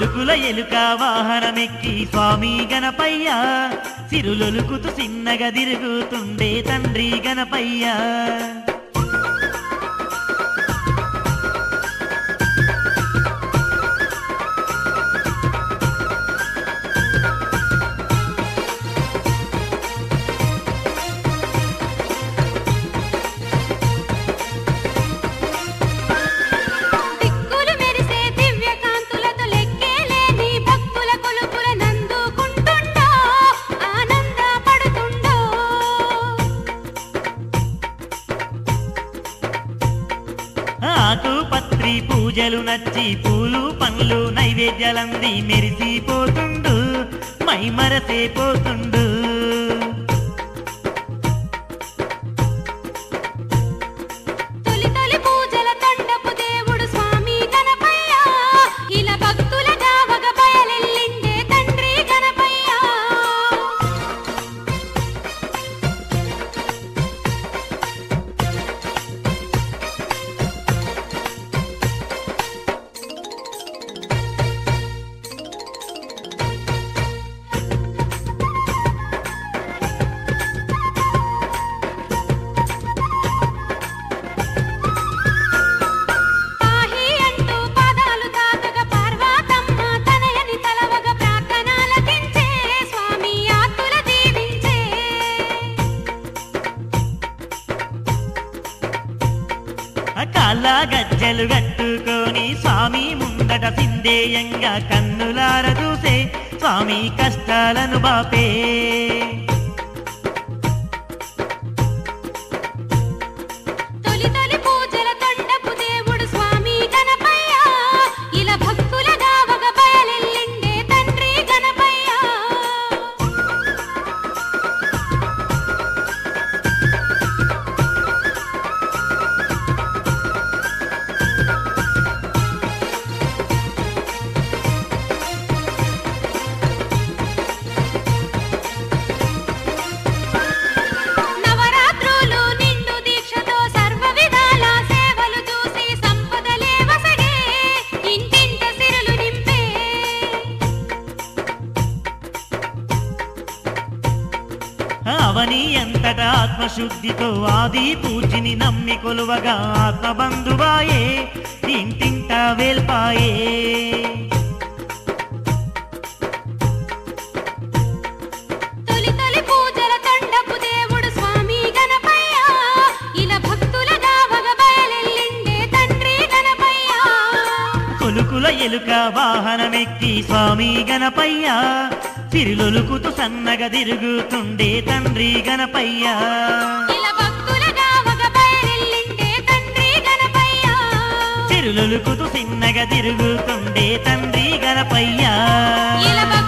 కొలుకుల ఎలుక వాహనమెక్కి స్వామి గణపయ్య సిరులొలుకుతూ చిన్నగా తిరుగుతుండే తండ్రి గణపయ్య ఆకుపత్రి పూజలు నచ్చి పూలు పండ్లు నైవేద్యాలంది మెరిసిపోతుండు మైమరసేపోతుండు తొలి తొలి పూజల తండపు దేవుడు స్వామి గణపయ్య ఇలా భక్తుల గావగ బయలెల్లిండే తండ్రి గణపయ్య కాళ్ళ గజ్జలు కట్టుకొని స్వామి ముందట సిందేయంగా కన్నులార చూసే స్వామి కష్టాలను బాపే తొలి తొలి పూజల తండపు దేవుడు స్వామి గణపయ్య ఇలా భక్తుల గావగ బయలెల్లిండే తండ్రి గణపయ్య అవని ఎంతట ఆత్మశుద్ధితో ఆది పూజిని నమ్మి కొలువగా ఆత్మబంధువాయే ఇంటింట వేల్పాయే తొలి తొలి పూజల తండపు దేవుడు స్వామి గణపయ్య ఇలా భక్తుల గావగ బయలెల్లిండే తండ్రి గణపయ్య కొలుకుల ఎలుక వాహనమెక్కి స్వామి గణపయ్య సిరిలొలుకుతూ సన్నగా తిరుగుతుండే తండ్రి గణపయ్య ఇలా భక్తుల గావగ బయలెల్లిండే తండ్రి గణపయ్య సిరిలొలుకుతూ చిన్నగా తిరుగుతుండే తండ్రి గణపయ్య